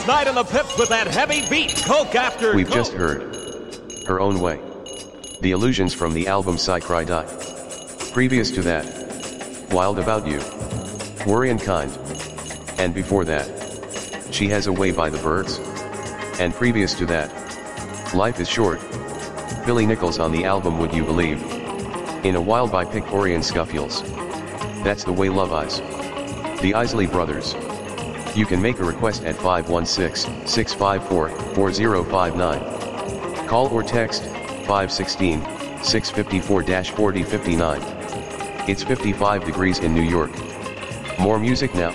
last night in the Pips with that heavy beat, Coke after We've Coke. just heard Her Own Way. The Illusions from the album Psy Cry Die. Previous to that, Wild About You, Worry and Kind. And before that, She Has a Way by the Byrds. And previous to that, Life is Short, Billy Nichols on the album Would You Believe. In a While by Pictorian Scuffles. That's the Way Love Is. The Isley Brothers. You can make a request at 516-654-4059. Call or text 516-654-4059. It's 55 degrees in New York. More music now.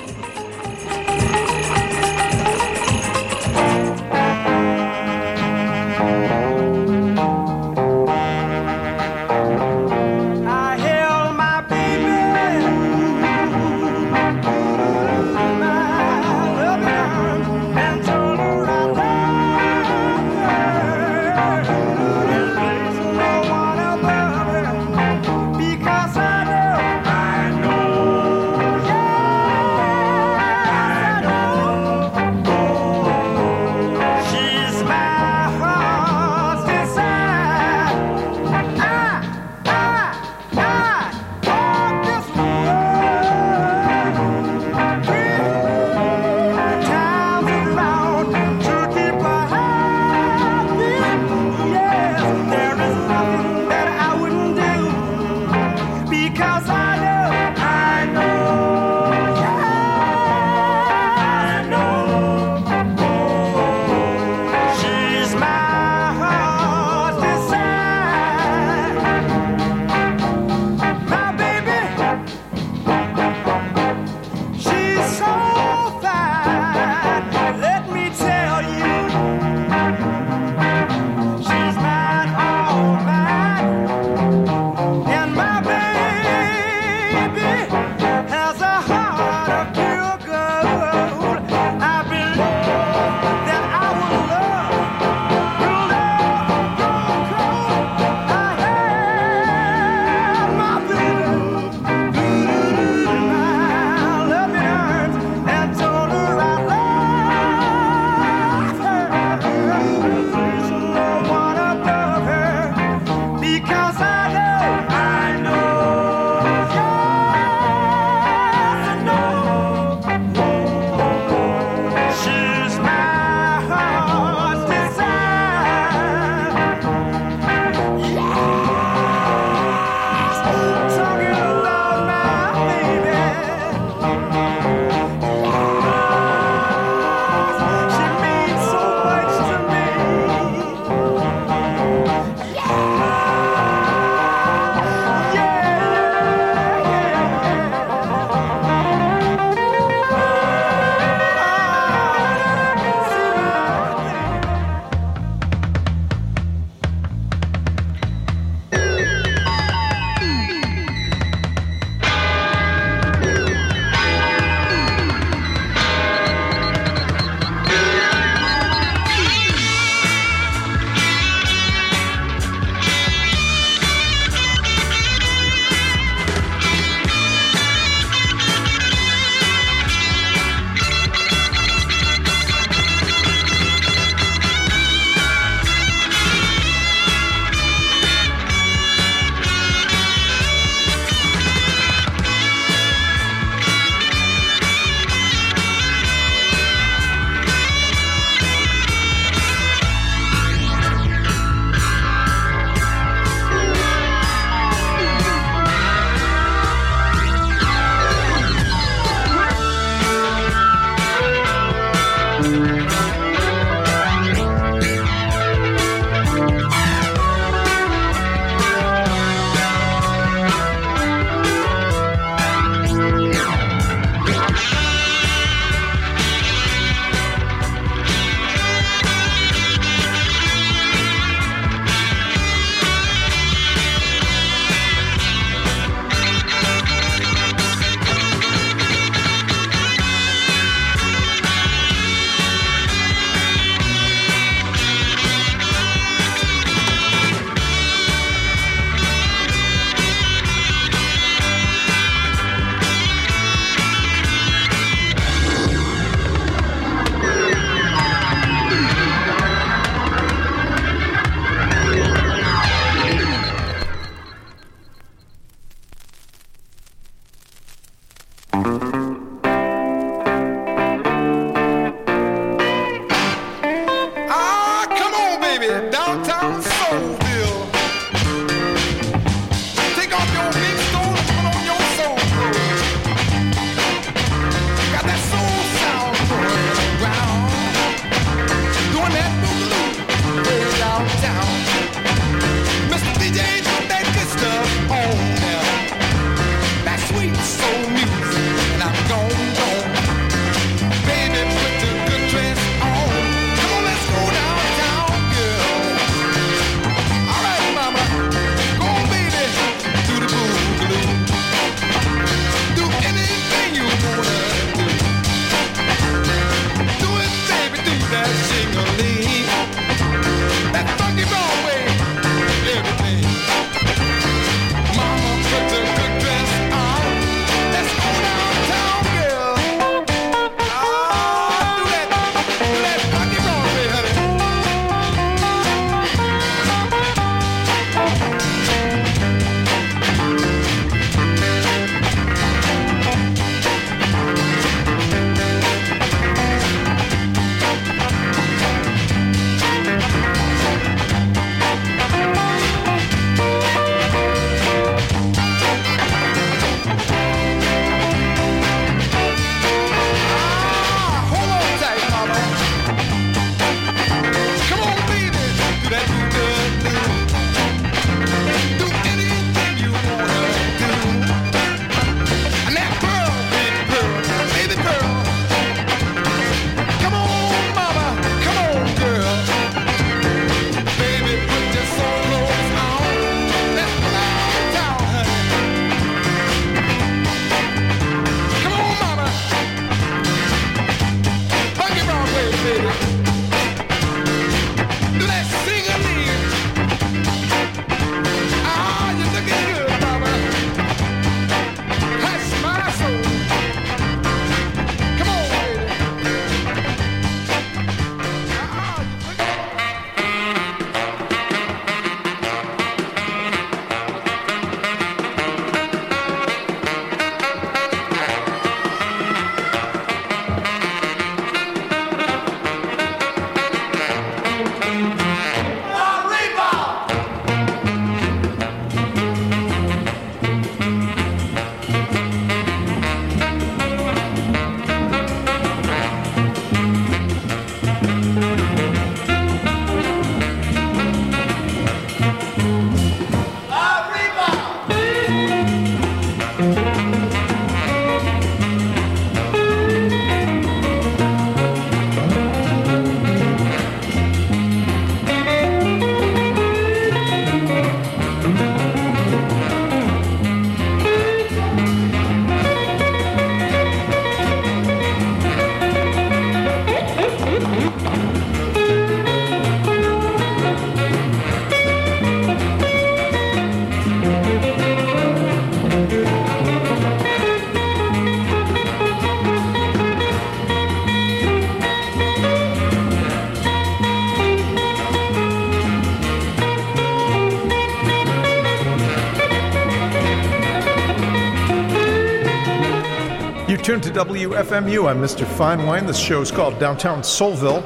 tuned to WFMU. I'm Mr. Fine Wine. This show is called Downtown Soulville.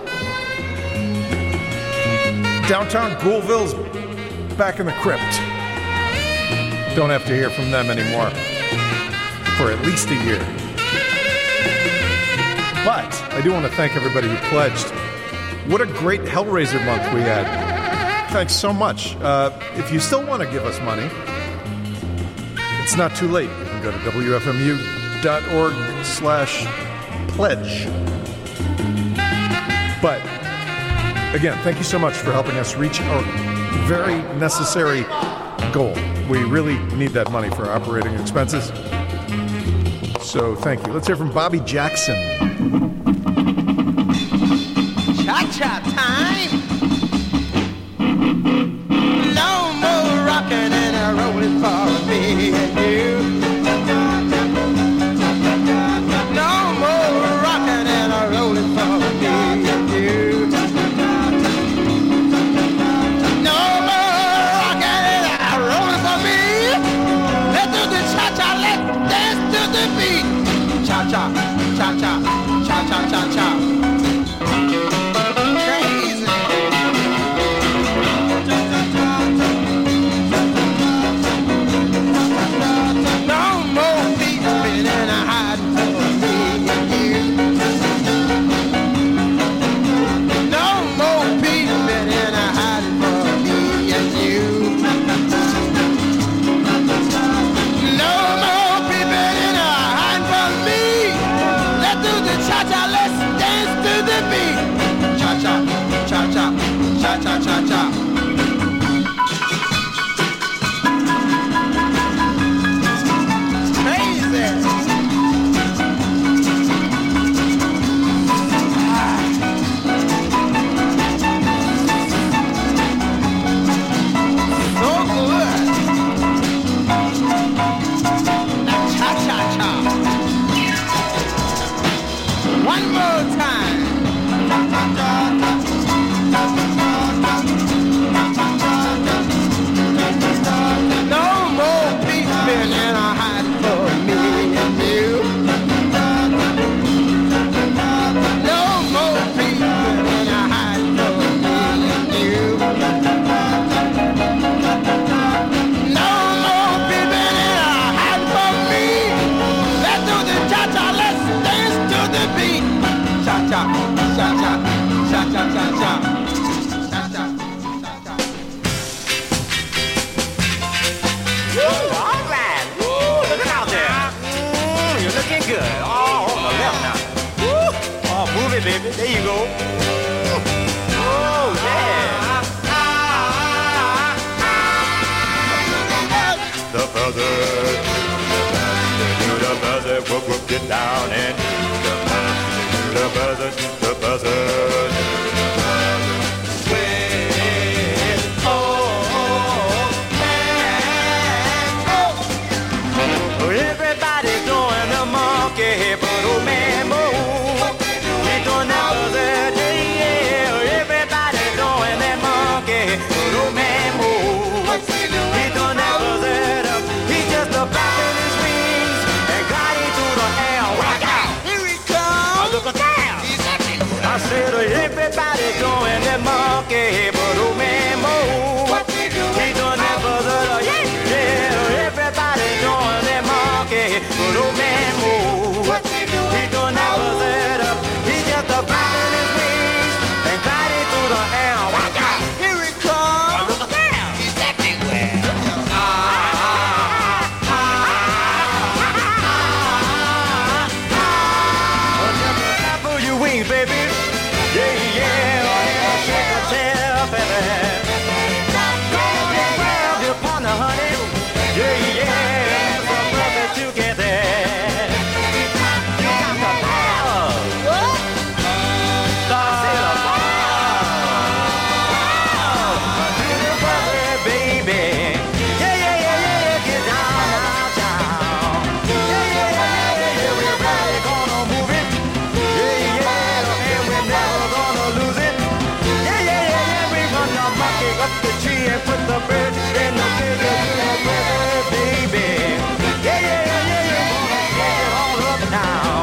Downtown Ghoulville's back in the crypt. Don't have to hear from them anymore for at least a year. But I do want to thank everybody who pledged. What a great Hellraiser month we had. Thanks so much. If you still want to give us money, it's not too late. You can go to WFMU.org/pledge. But again, thank you so much for helping us reach our very necessary goal. We really need that money for operating expenses. So thank you. Let's hear from Bobby Jackson. Cha-cha time! No more rocking and a rolling for me and you. No more rocking and a rolling for me and you. No more rocking and a rolling for me. Let's do the cha-cha, let's dance to the beat. Cha-cha, cha-cha, cha-cha, cha-cha. Cha-cha-cha-cha. Crazy. So good. Now cha-cha-cha. One more time. No more peeping and a hiding for me and you. No more peeping and a hiding for me and you. No more peeping and a hiding for me. Let's do the cha-cha, let's dance to the beat. Cha-cha, cha-cha, cha-cha, cha-cha. Good. Oh, on the left now. Woo. Oh, move it, baby. There you go. Oh, yeah. The buzzard. Do the buzzard. Whoop, whoop, get down and do the buzzard. The buzzard. Everybody's doing the monkey, but oh man, move. He's doing that buzzard, yeah. Everybody's doing that monkey, but oh man, move. He's doing that buzzard up. He's just a flapping his wings and gliding through the air. Watch out! Here he comes! Look at that! I said everybody's doing that monkey, but oh man, move. He's doing that buzzard up, yeah. Everybody's doing that monkey, but oh man, move. He's doing that buzzard up. He's just a flapping his wings and gliding through the air. Watch out! Here he comes! Look at that! He's everywhere. Just flap of your wings, baby. Yeah, yeah. Shake yourself, baby. Grab your partner, honey. Yeah, yeah. From brother together. You got the power. What? I said the power. Do the brother, baby. Yeah, yeah, yeah, yeah. Get down, down. Yeah, yeah, yeah, yeah. We're really gonna move it. Yeah, yeah. And we're never gonna lose it. Yeah, yeah, yeah, yeah. We run the monkey up the tree and put the bird in the figure to the brother, baby. Yeah, yeah, yeah, yeah. You're gonna get it all up now.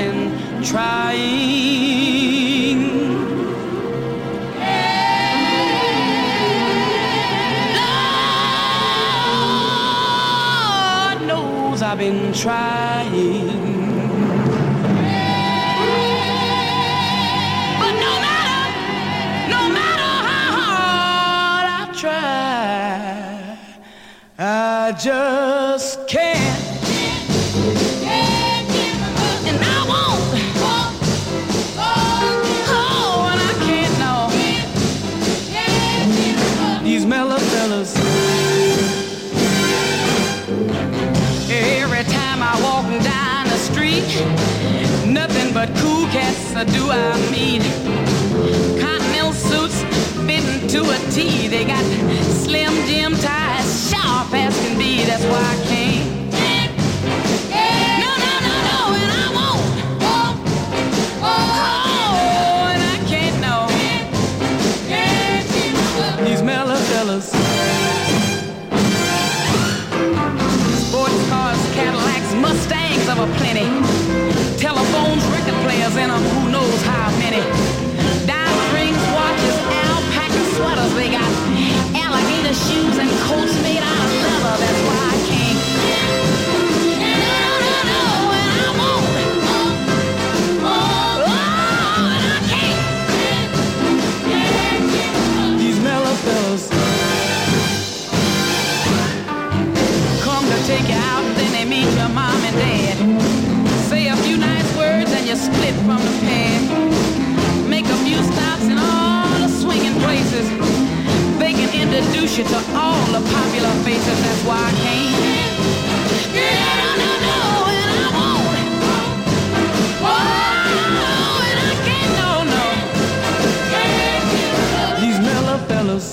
been trying. Lord knows I've been trying. But no matter how hard I try, I just can't. And I won't. Oh, and I can't, no. These mellow fellas. Every time I walk down the street, nothing but cool cats do I meet. Continental suits fitting to a T. They got slim Jim ties, sharp as can be. That's why I can't. No, and I won't. Oh, and I can't, no. These mellow fellas. Sports cars, Cadillacs, Mustangs of a plenty. Telephones, record players in them, who knows how many. Diamond rings, watches, alpaca sweaters. They got alligator shoes and coats made out of leather. That's why I can't. No, and I won't. Oh, and I can't. These mellow fellas come to take you out and then they meet your mom and dad. Say a few nice words and you split from the pad. Make a few stops in all the swinging places. They can introduce you to all the popular faces. That's why I can't. No, and I won't. Oh, and I can't, no. These mellow fellas.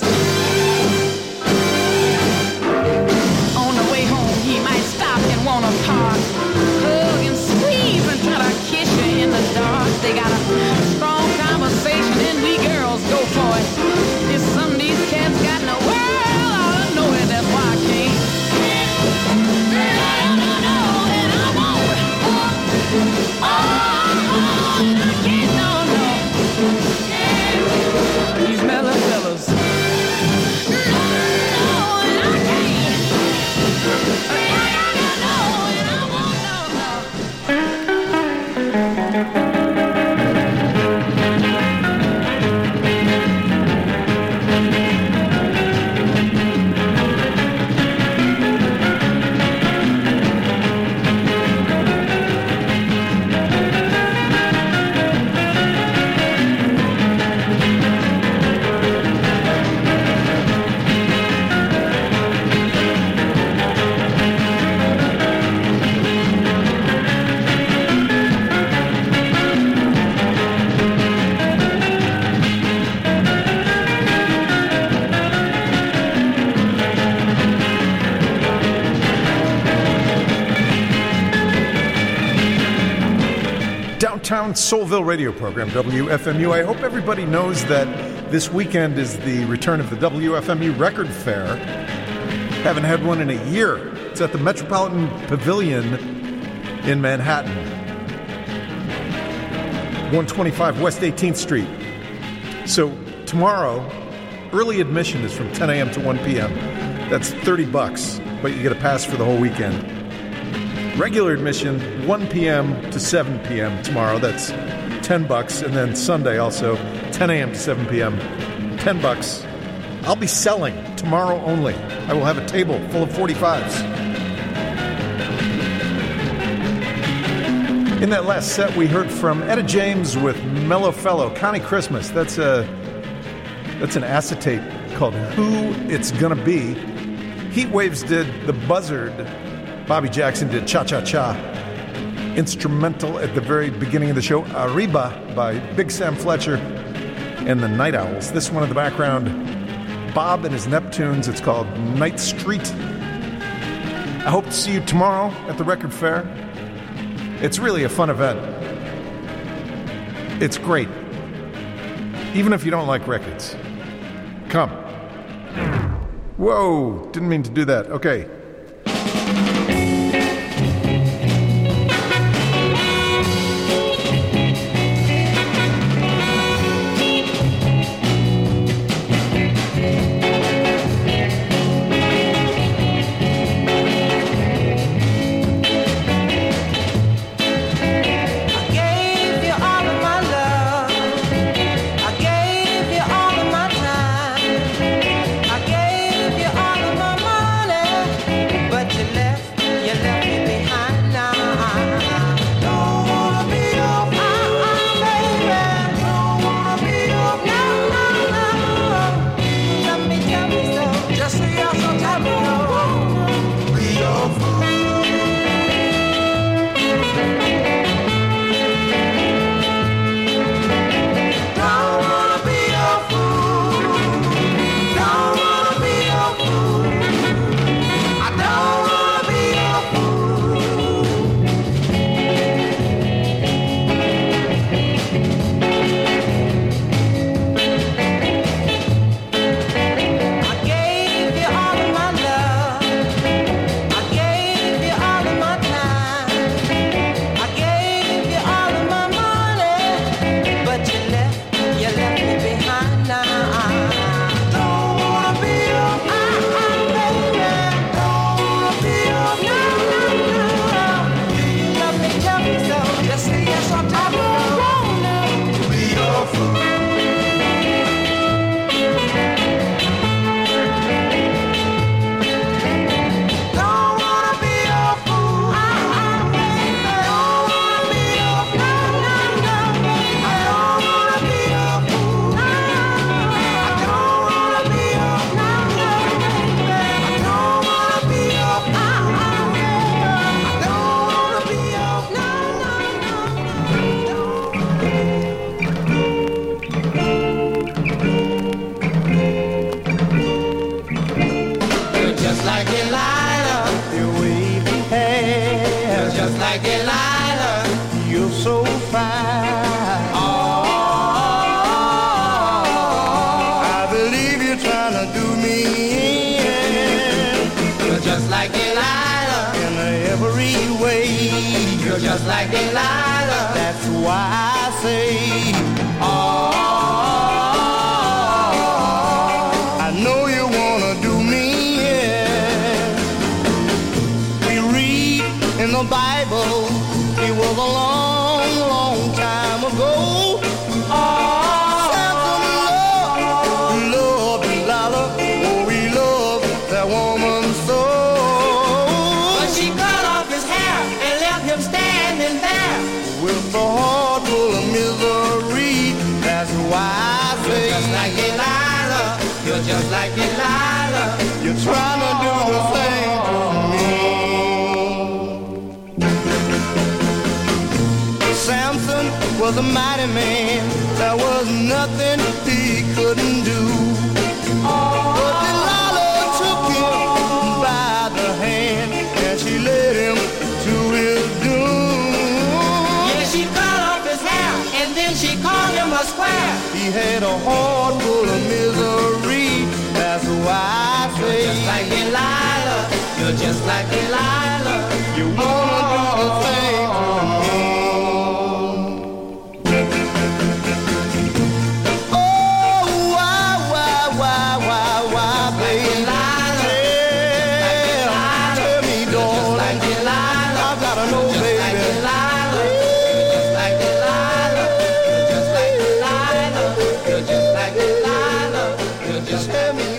On the way home, he might stop and wanna park. Hug and squeeze and try to kiss you in the dark. They got a strong conversation and we girls go for it. There's some of these cats got in the world out of nowhere. That's why I can't. No, and I won't. Oh, and I can't, no. These mellow fellas. No, and I can't. No, and I won't, no. Downtown Soulville radio program, WFMU. I hope everybody knows that this weekend is the return of the WFMU Record Fair. Haven't had one in a year. It's at the Metropolitan Pavilion in Manhattan. 125 West 18th Street. So tomorrow, early admission is from 10 a.m. to 1 p.m. That's $30, but you get a pass for the whole weekend. Regular admission, 1 p.m. to 7 p.m. tomorrow. That's $10. And then Sunday also, 10 a.m. to 7 p.m. $10. I'll be selling tomorrow only. I will have a table full of 45s. In that last set, we heard from Etta James with Mellow Fellow. Connie Christmas, that's an acetate called Who It's Gonna Be. Heat Waves did The Buzzard. Bobby Jackson did Cha Cha Cha. Instrumental at the very beginning of the show, Arriba by Big Sam Fletcher and the Night Owls. This one in the background, Bob and his Neptunes. It's called Night Street. I hope to see you tomorrow at the Record Fair. It's really a fun event. It's great. Even if you don't like records. Come. Whoa, didn't mean to do that. Okay. just like Delilah. That's why I say, oh, I know you wanna do me, yeah. We read in the Bible, it was a long, long time ago. With a heart full of misery, that's why I say, you're just like Delilah, you're just like Delilah, you're trying to do the same to me. Samson was a mighty man, there was nothing he couldn't do. But Delilah took him by the hand, and she led him to his doom. She cut off his hair and then she called him a square. He had a heart full of misery. That's why I say, you're just like Delilah. You're just like Delilah. You wanna do the same to me. Oh, why, baby? Yeah, tell me, darling. I gotta know, baby. Just tell me, baby.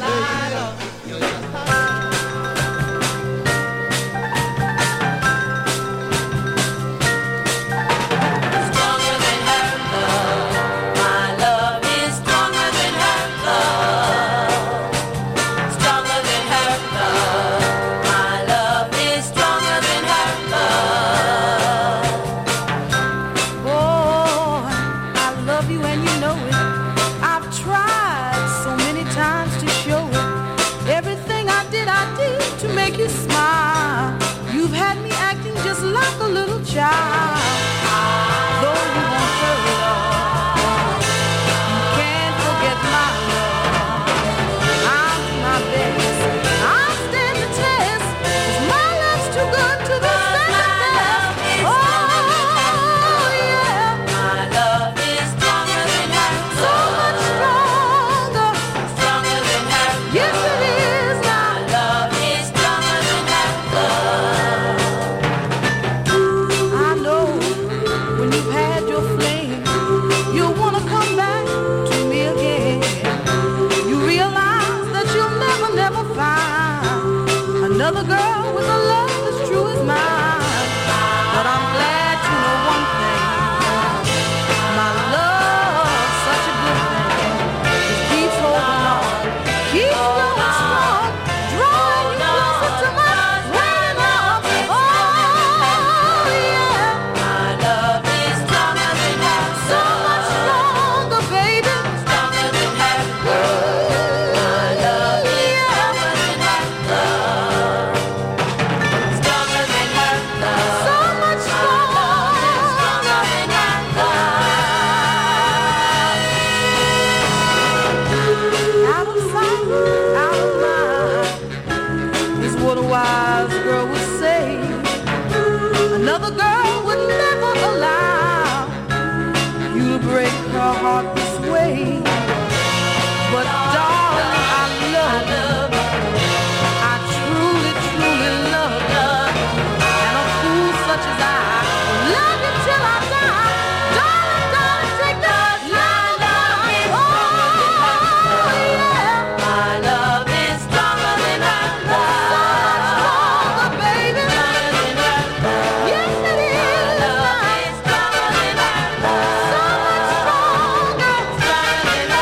Another girl with a love as true as mine. But I'm glad to know one thing. My love's such a good thing. It keeps holding on, keeps growing strong, drawing you closer to my running arms. Oh, yeah. My love is stronger than her. So much stronger, baby. Stronger than her. My love is stronger than her. What a wise girl would say. Another girl would never allow you to break her heart this way. But darling, I love you. I truly, truly love you. And a fool such as I will love you till I die. Darling, darling, take that love. Oh, yeah. My love is stronger than her love. Stronger than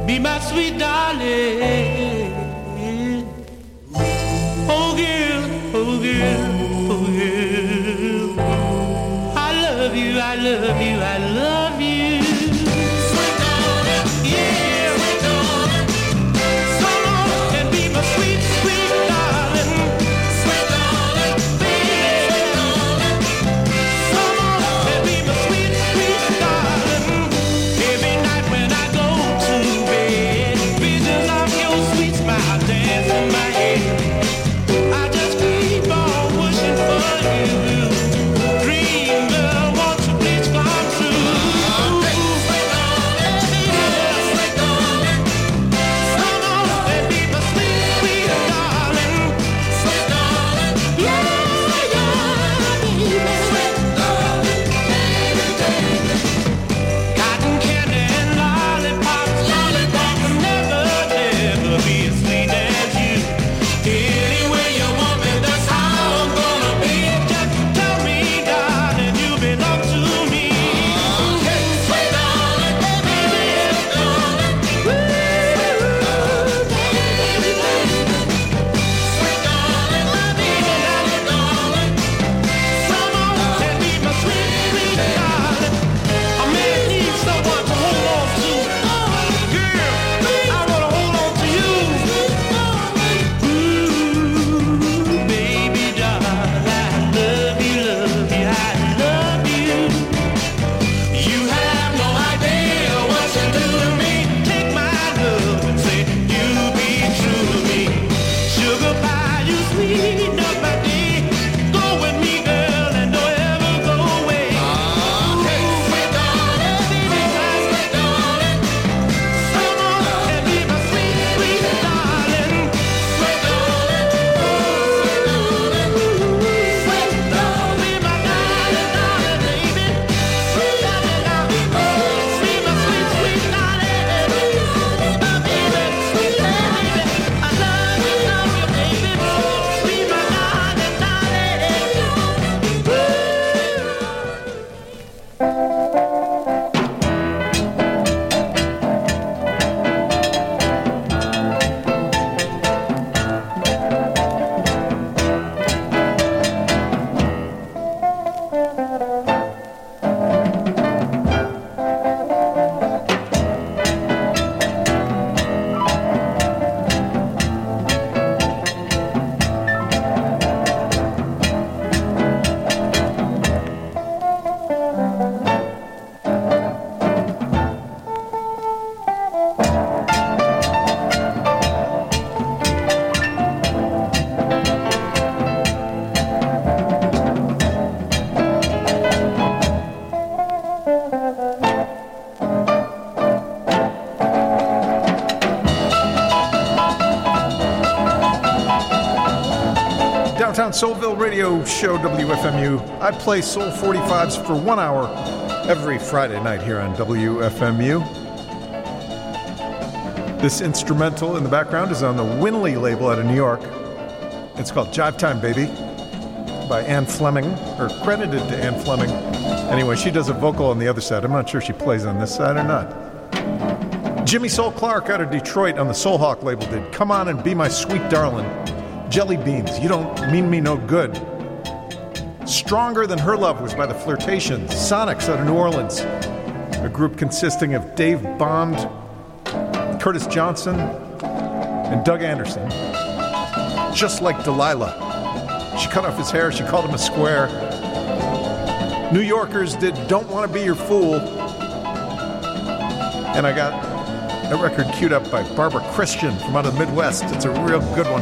be my sweet darling. Oh girl, oh girl, oh girl, I love you, I love you, I love you. Sweet darling, yeah, sweet darling, come on and be my sweet, sweet darling. Sweet darling, baby, come on and be my sweet, sweet darling. Every night when I go to bed, visions of your sweet smile dance in my head. I just keep on wishing for you. Dream, girl, won't you please come true? Sweet darling, sweet darling, come on and be my sweet, sweet darling. Sweet darling, yeah, yeah, sweet darling, baby. Cotton candy and lollipops, lollipops will never, never be as sweet as you. Anyway you want me, that's how I'm gonna be. Just tell me, darling, you belong to me. Hey, sweet darling, baby, darling, sweet darling, baby, darling, come on and be my sweet, sweet darling. I may need someone to hold on to. Girl, I wanna hold on to you. Ooh, baby darling, I love you, love you, I love you. You have no idea what you do to me. Take my love and say you be true to me. Sugar pie, you sweet nobody. Go with me, girl, and don't ever go away. Hey, sweet darling, baby, sweet darling, come on and be my sweet, sweet darling. Sweet darling, sweet darling, sweet darling, be my darling, darling, baby. Sweet darling, be my sweet, sweet darling. My baby, sweet baby, I love you, baby. Be my darling, Downtown Soulville Radio Show, WFMU. I play Soul 45s for 1 hour every Friday night here on WFMU. This instrumental in the background is on the Winley label out of New York. It's called Jive Time Baby by Ann Fleming, or credited to Ann Fleming. Anyway, she does a vocal on the other side. I'm not sure she plays on this side or not. Jimmy Soul Clark out of Detroit on the Soulhawk label did Come On and Be My Sweet Darling. Jelly Beans, You Don't Mean Me No Good. Stronger Than Her Love was by the Flirtations. Sonics out of New Orleans, a group consisting of Dave Bond, Curtis Johnson, and Doug Anderson. Just Like Delilah. She cut off his hair, she called him a square. New Yorkers did Don't Want to Be Your Fool. And I got a record queued up by Barbara Christian from out of the Midwest. It's a real good one.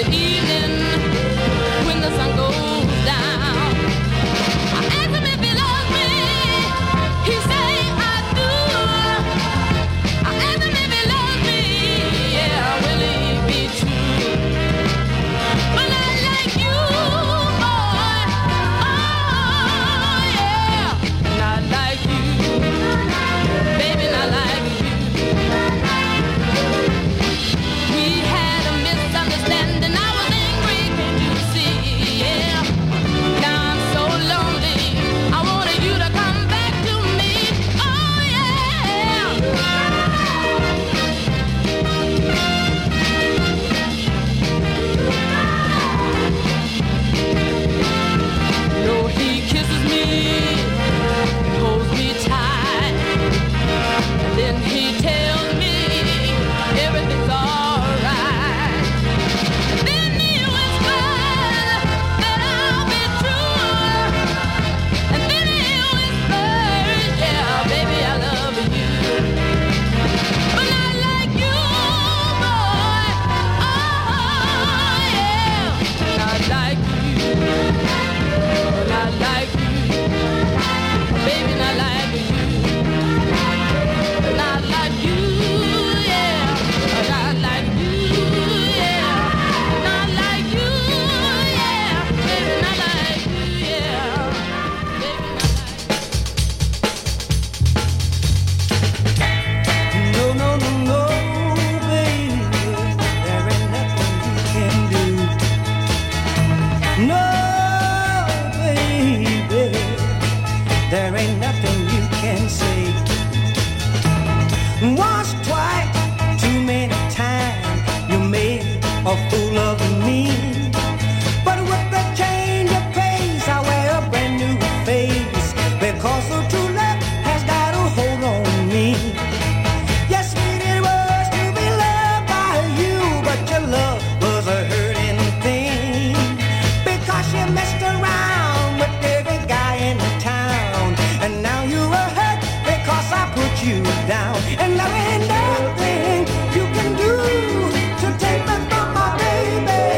the evening when the sun goes down. I asked him if he loves me. He say I do. I asked him if he loves me. Yeah, will he be true? But not like you, boy. Oh yeah, not like you, baby, not like you. We had a misunderstanding. I was angry, can't you see? Yeah. Now I'm so lonely. I wanted you to come back to me. Oh yeah. No, he kisses me, holds me tight, and then he tells me everything's alright. Then he whispers that I'll be true, and then he whispers, yeah, baby, I love you, but not like you, boy. Oh yeah, not like you, not like you, baby, not like you. Not like you, yeah. Not like you, yeah. Not like you, yeah. Baby, not like you, yeah. Baby, not like No, no, no, no, baby, there ain't nothing you can do. No, baby, there ain't nothing you can say. Once, twice, too many times, you made a fool of me. But with the change of pace, I wear a brand new face, because the true love has got a hold on me. Yes, sweet, it was to be loved by you, but your love was a hurting thing, because you messed around with every guy in town, and now you are hurt because I put you down, and there ain't nothing you can do to take me from my baby.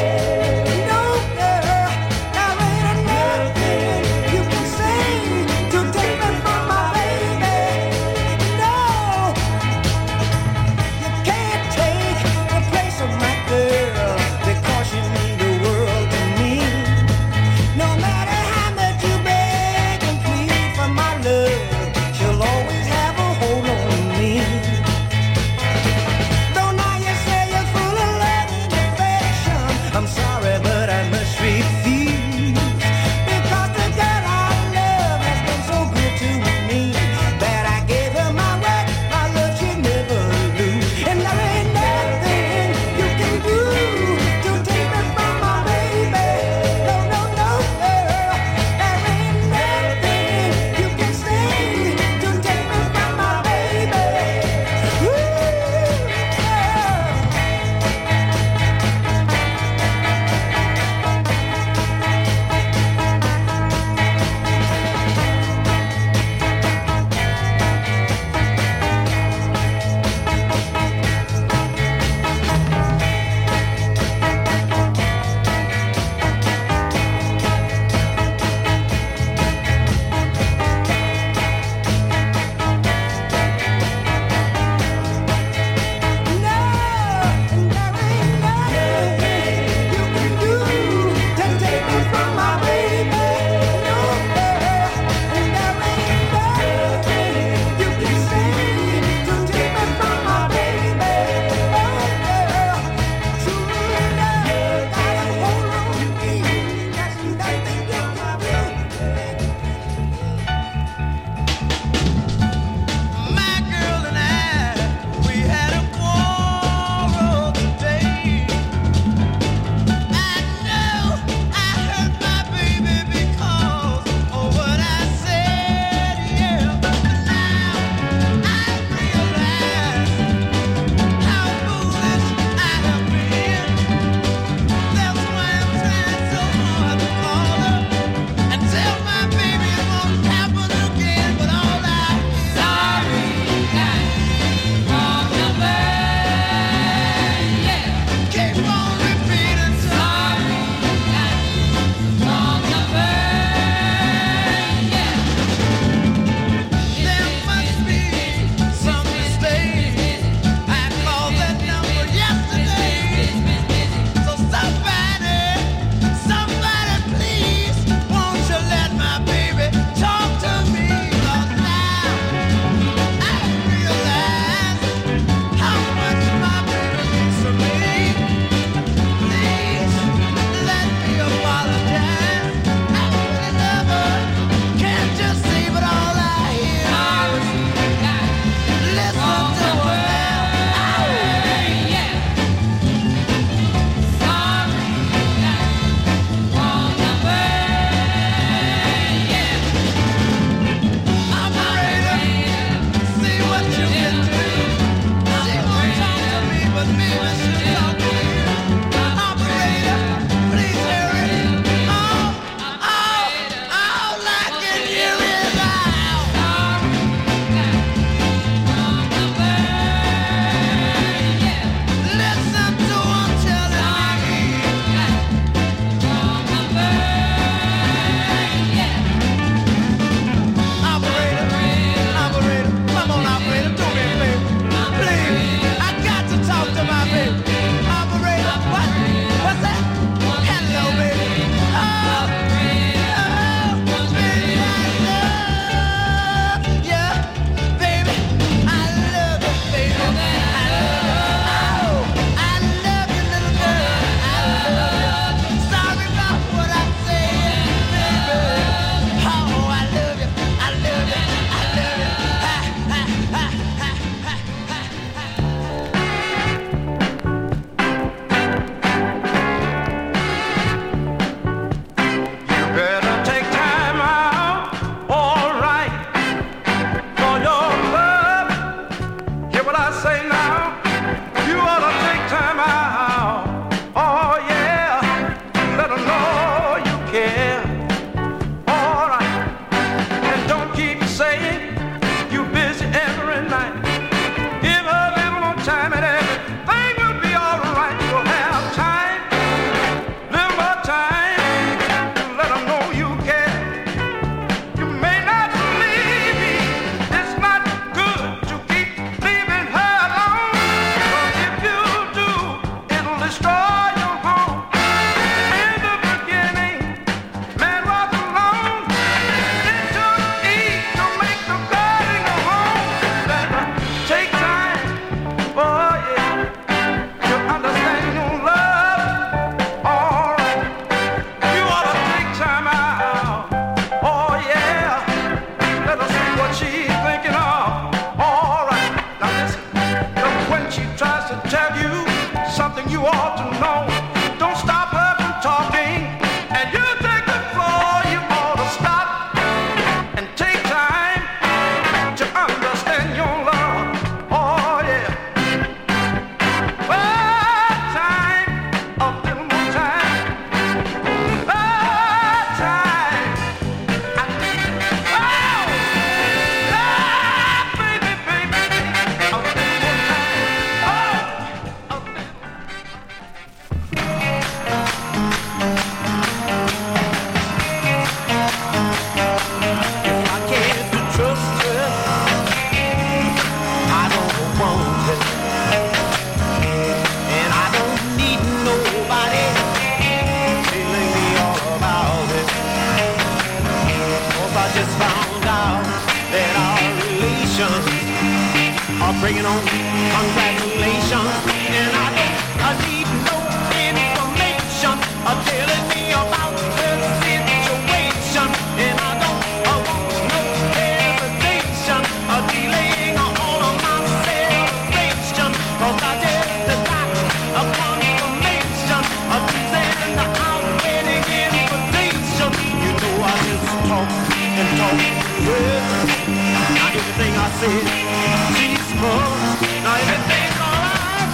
Bringing on congratulations, and I need no information telling me about the situation, and I don't want no hesitation delaying all of my celebration, 'cause I just got a confirmation send out wedding invitation. You know I just talk and talk, now everything I said. Now everything's alright.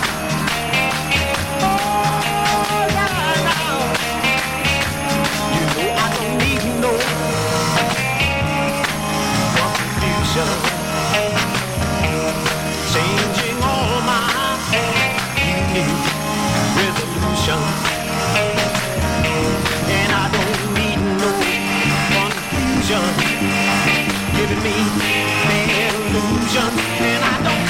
Alright now. You know I don't need no confusion. Changing all my new resolution. And I don't need no confusion. Giving me illusion. And I don't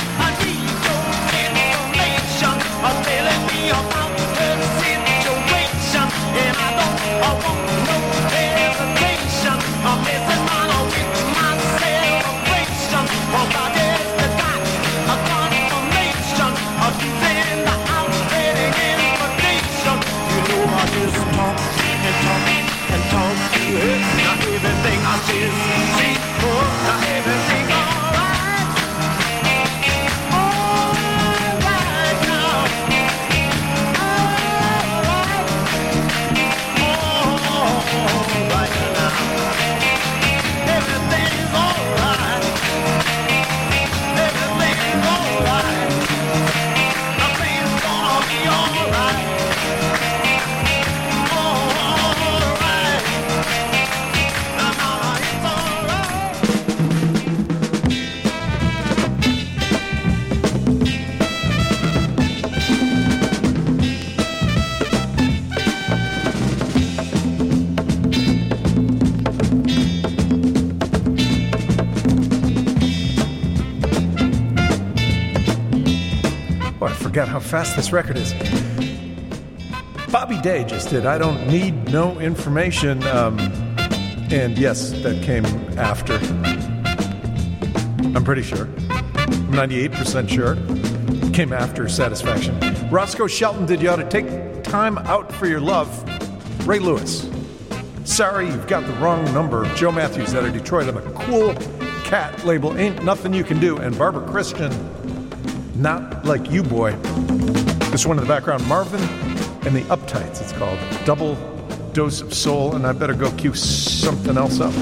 telling me about the situation, and I don't want no hesitation. I'm messing around with my celebration, 'cause I just got a confirmation of using the outstanding invitation. You know I just talk and talk and talk. Now everything I say, now everything's alright. Forgot how fast this record is. Bobby Day just did I Don't Need No Information. And yes, that came after. I'm pretty sure. I'm 98% sure. It came after Satisfaction. Roscoe Shelton did You Ought to Take Time Out for Your Love. Ray Lewis. Sorry, You've Got the Wrong Number. Joe Matthews out of Detroit on the Cool Cat label. Ain't Nothing You Can Do. And Barbara Christian. Not Like You Boy. This one in the background, Marvin and the Uptights. It's called Double Dose of Soul, and I better go cue something else up.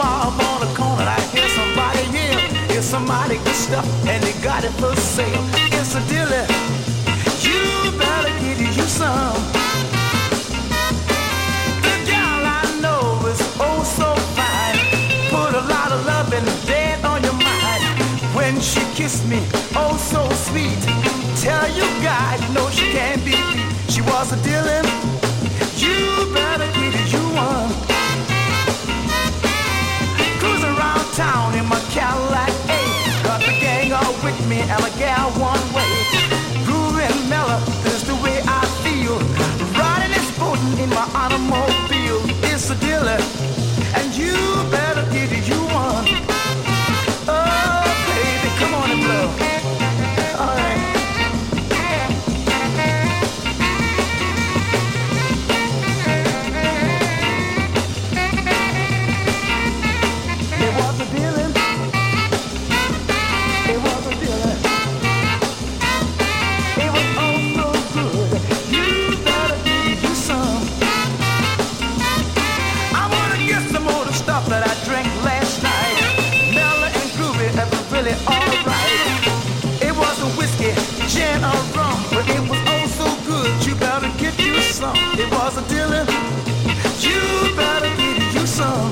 mob on the corner. I hear somebody yell. Hear somebody get stuff and they got it for sale. It's a dealer. You better get you some. The gal I know is oh so fine. Put a lot of love and dead on your mind. When she kissed me, oh so sweet. Tell you guys, no she can't be beat. She was a dealer. You better get you one. Cruising around town in my Cadillac A. Got the gang all with me and a gal one way. Grooving mellow, that's the way I feel. Riding and sporting in my automobile. It's a dealer, and you better get you one. Oh, baby, come on and blow. All right. It was a dealer. It was a dealer. It was oh so good. You better get you some. I wanna get some more of the stuff that I drank last night. Mellow and groovy, that was really alright. It wasn't whiskey, gin or rum, but it was oh so good. You better get you some. It was a dealer. You better get you some.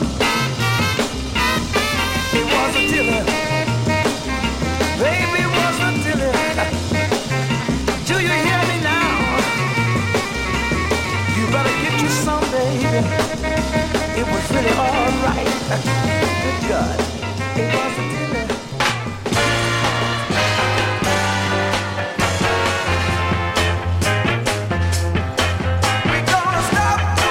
It was a dealer. Baby, it was a dealer. Do you hear me now? You better get you some, baby. It was really alright. Good God. It was a dealer. We're gonna stop.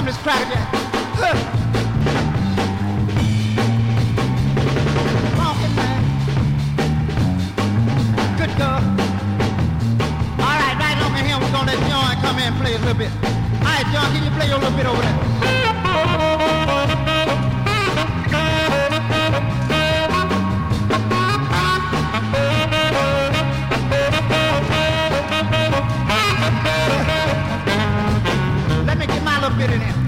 Miss Crackerjack. Walking man. Good girl. All right, right along in here, we're gonna let John come in and play a little bit. All right, John, can you play your little bit over there? Let me get my little bit in there.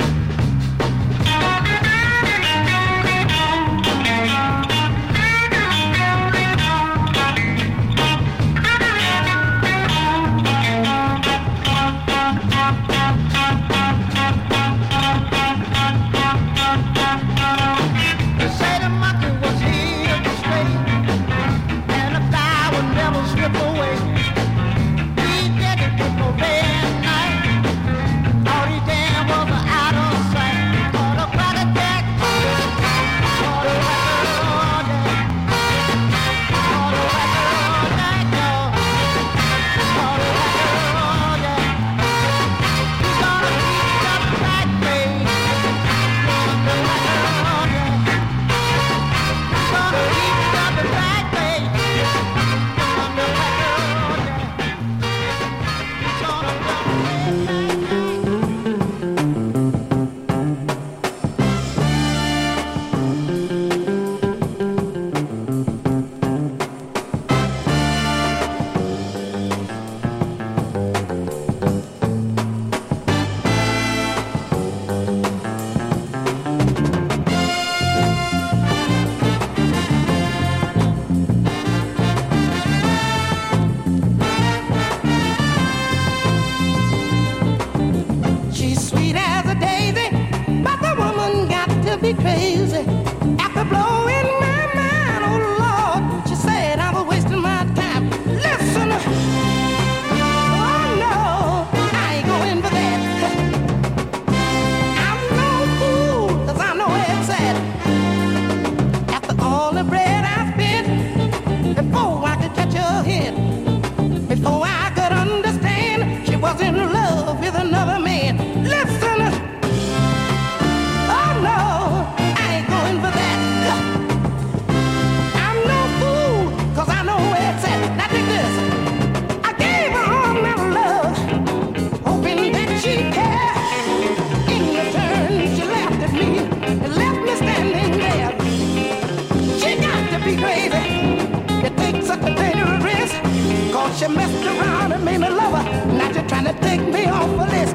She messed around and made me love her. Now you're trying to take me off a list.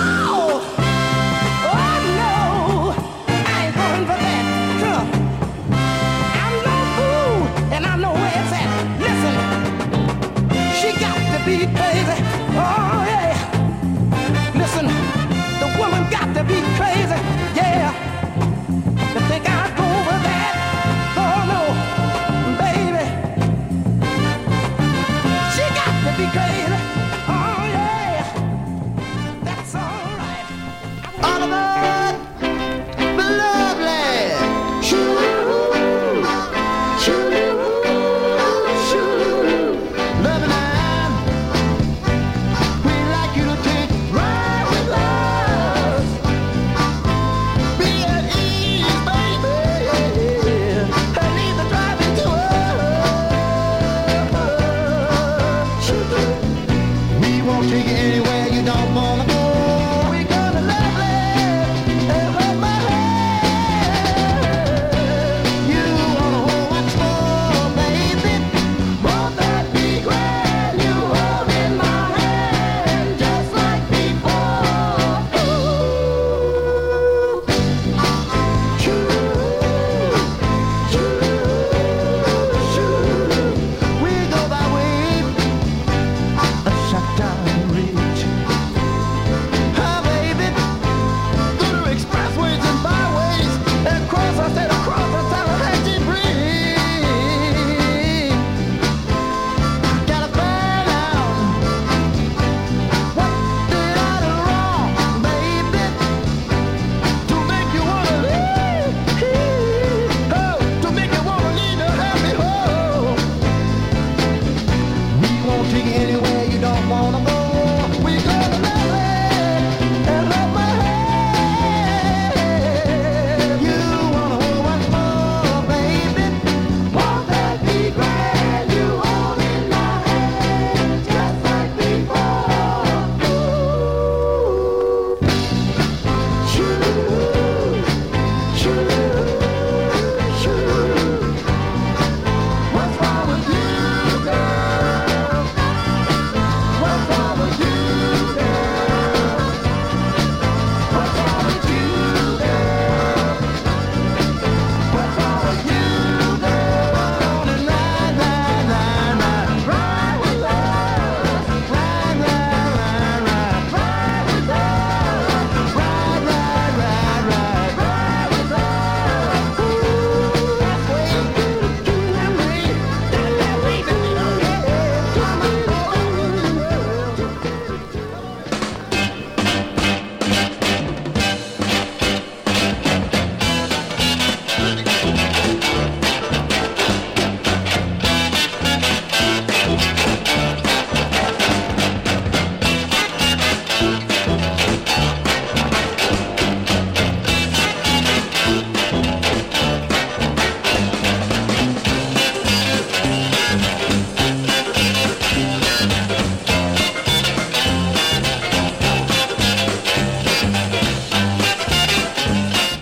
Oh, oh no, I ain't going for that. Huh. I'm no fool, and I know where it's at. Listen, she got to be crazy. Oh yeah. Listen, the woman got to be crazy. Yeah. You think I'd go over that? Oh no, baby. Be crazy. Oh yeah, that's all right. Oliver, the lovely. Shoo, shoo, shoo. Loving man, we'd like you to take right with us. Be at ease, baby.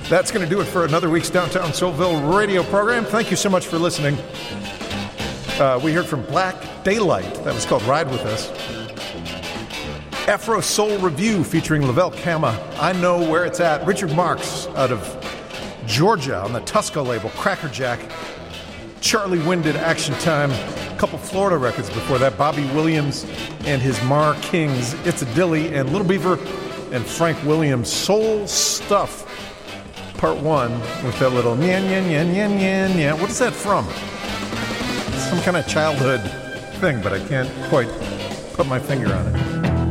That's going to do it for another week's Downtown Soulville radio program. Thank you so much for listening. We heard from Black Daylight. That was called Ride With Us. Afro Soul Review featuring Lavelle Kama. I Know Where It's At. Richard Marx out of Georgia on the Tusco label. Crackerjack. Charlie Wynn did Action Time. A couple Florida records before that. Bobby Williams and his Mar Kings. It's a Dilly. And Little Beaver and Frank Williams. Soul Stuff. Part 1 with that little nyan, nyan, nyan, nyan, nyan, nyan. What is that from? Some kind of childhood thing, but I can't quite put my finger on it.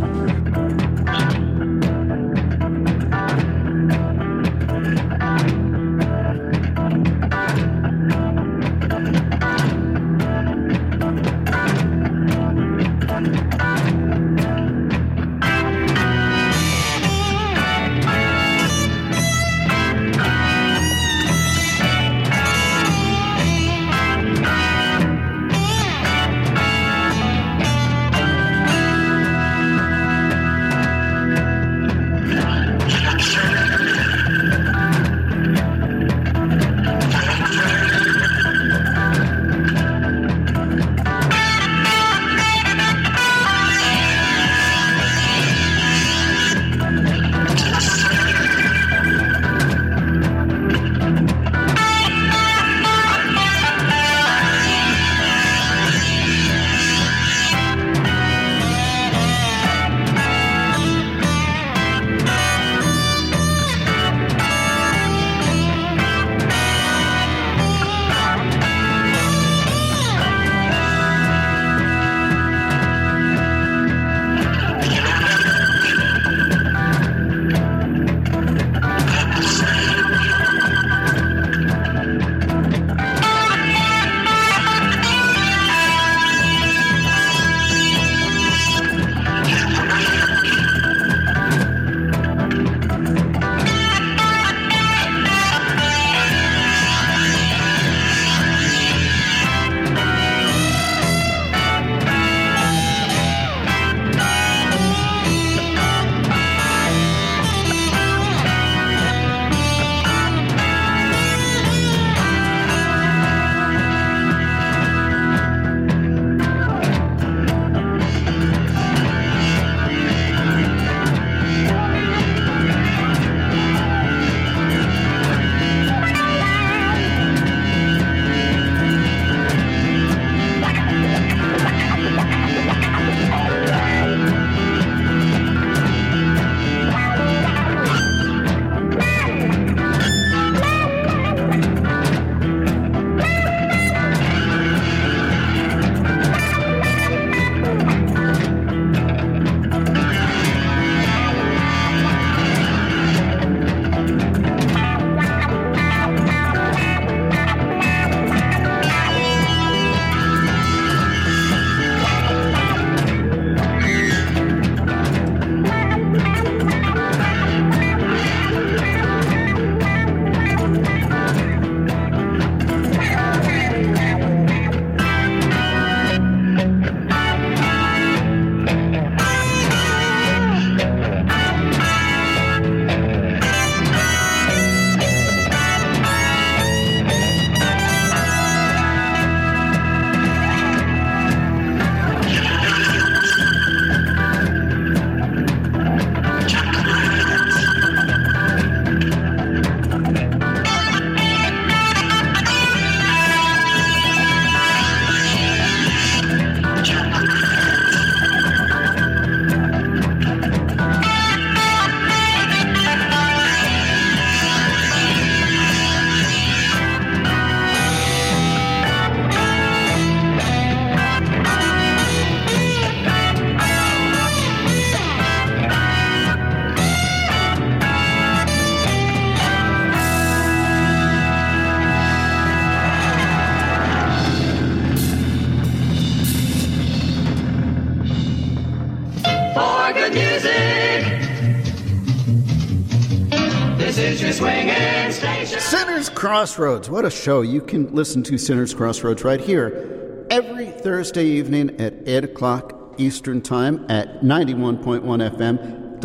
is your swinging station. Sinners Crossroads. What a show. You can listen to Sinners Crossroads right here every Thursday evening at 8 o'clock Eastern Time at 91.1 FM,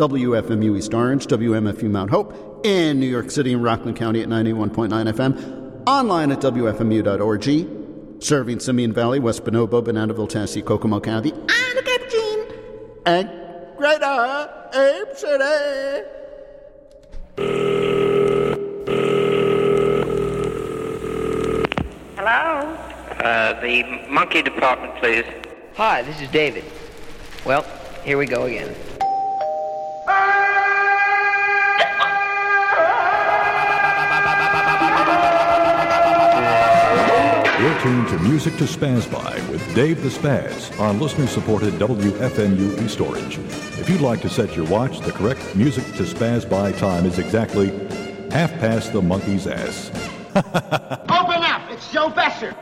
WFMU East Orange, WMFU Mount Hope, in New York City and Rockland County at 91.9 FM, online at WFMU.org, serving Simeon Valley, West Bonobo, Bananaville, Tassie, Kokomo County, and the Capuchin, and Greater Ape City. Hello? The monkey department, please. Hi, this is David. Well, here we go again. You're tuned to Music to Spaz By with Dave the Spaz on listener-supported WFMU East Orange. If you'd like to set your watch, the correct Music to Spaz By time is exactly half past the monkey's ass. Open up! It's Joe Besser.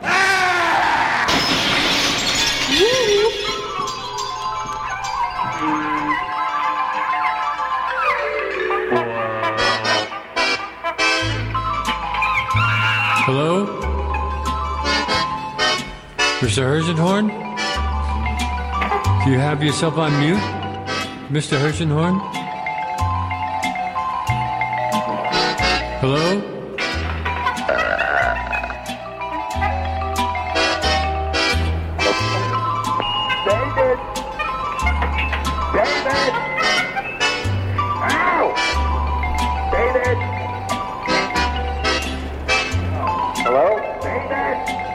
Hello? Mr. Hershenhorn? Do you have yourself on mute, Mr. Hershenhorn? Hello? David! Ow! David! Hello? David!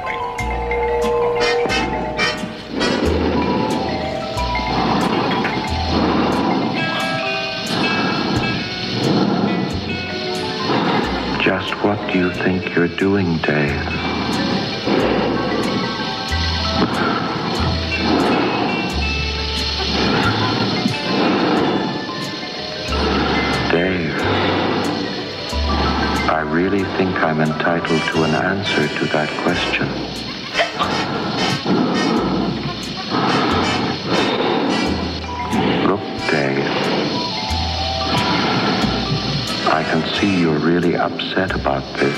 Just what do you think you're doing, Dave? Dave, I really think I'm entitled to an answer to that question. Look, Dave, I can see you're really upset about this.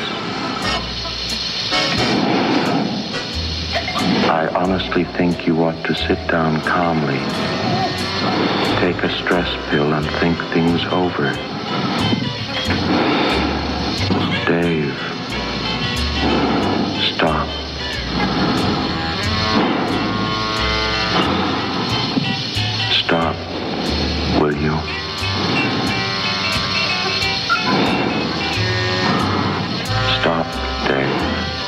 I honestly think you ought to sit down calmly, take a stress pill, and think things over. Dave, stop. Stop, will you? Stop, Dave.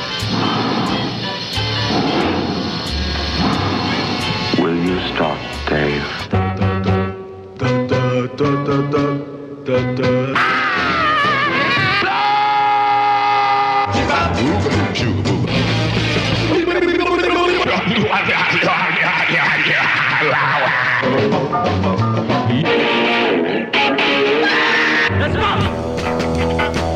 Will you stop, Dave? Let's go!